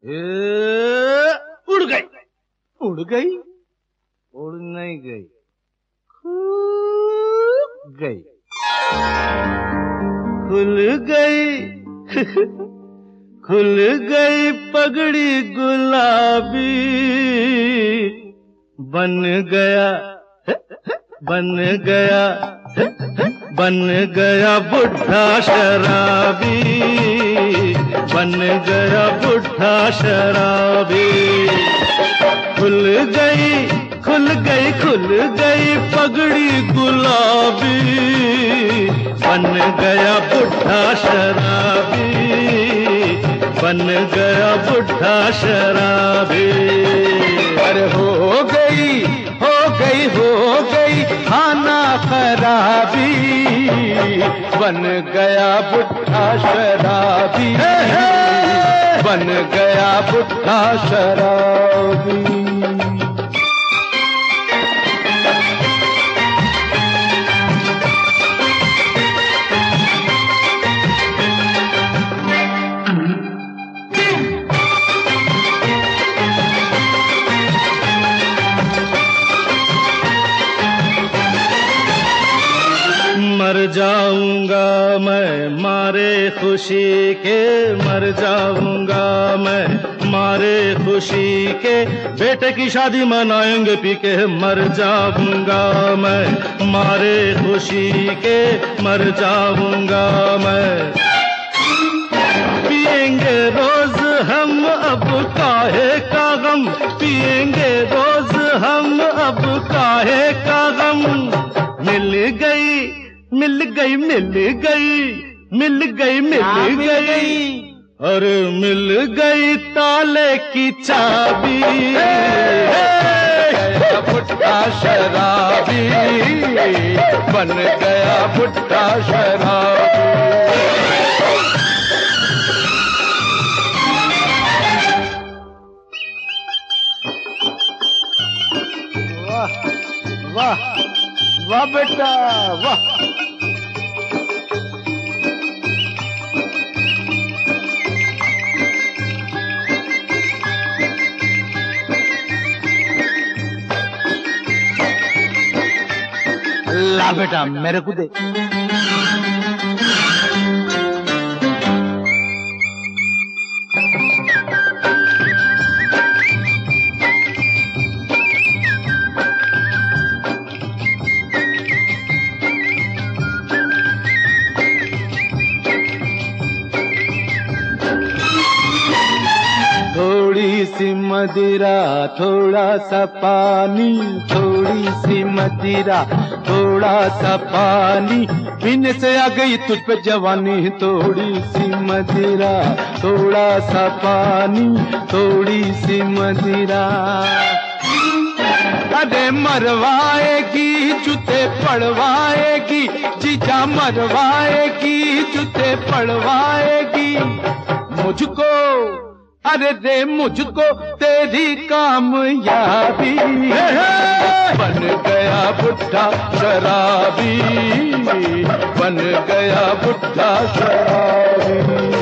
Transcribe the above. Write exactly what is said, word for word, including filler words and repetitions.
ए, उड़ गई उड़ गई उड़ नहीं गई, खुल गई खुल गई खुल गई पगड़ी गुलाबी, बन गया बन गया बन गया बुढ़ा शराबी, बन गया बुढ़ा शराबी। खुल गई खुल गई खुल गई पगड़ी गुलाबी, बन गया बुढ़ा शराबी, बन गया बुढ़ा शराबी। अरे हो गई हो गई हो गई खाना खराबी, बन गया बुढ़ा शराबी, बन गया बुढ़ा शराबी। मर जाऊंगा मैं मारे खुशी के, मर जाऊंगा मैं मारे खुशी के, बेटे की शादी मनाएंगे पी के। मर जाऊंगा मैं मारे खुशी के, मर जाऊंगा मैं। पिएंगे रोज हम अब काहे का गम, पिएंगे रोज हम अब काहे का गम। मिल गई मिल गई मिल गई मिल गई मिल गई अरे मिल गई ताले की चाबी, गया बुढ़ा शराबी, बन गया बुढ़ा शराबी। वाह वाह वाह बेटा वाह। ला बेटा मेरे को दे। थोड़ी सी मदिरा थोड़ा सा पानी, थोड़ी सी मदिरा थोड़ा सा पानी, पीने से आ गई तुझ पे जवानी। थोड़ी सी मदिरा थोड़ा सा पानी, थोड़ी सी मदिरा। अरे मरवाएगी जूते पड़वाएगी, जीजा मरवाएगी जूते पड़वाएगी मुझको, अरे दे मुझको तेरी कामयाबी। बन गया बुढ़ा शराबी, बन गया बुढ़ा शराबी।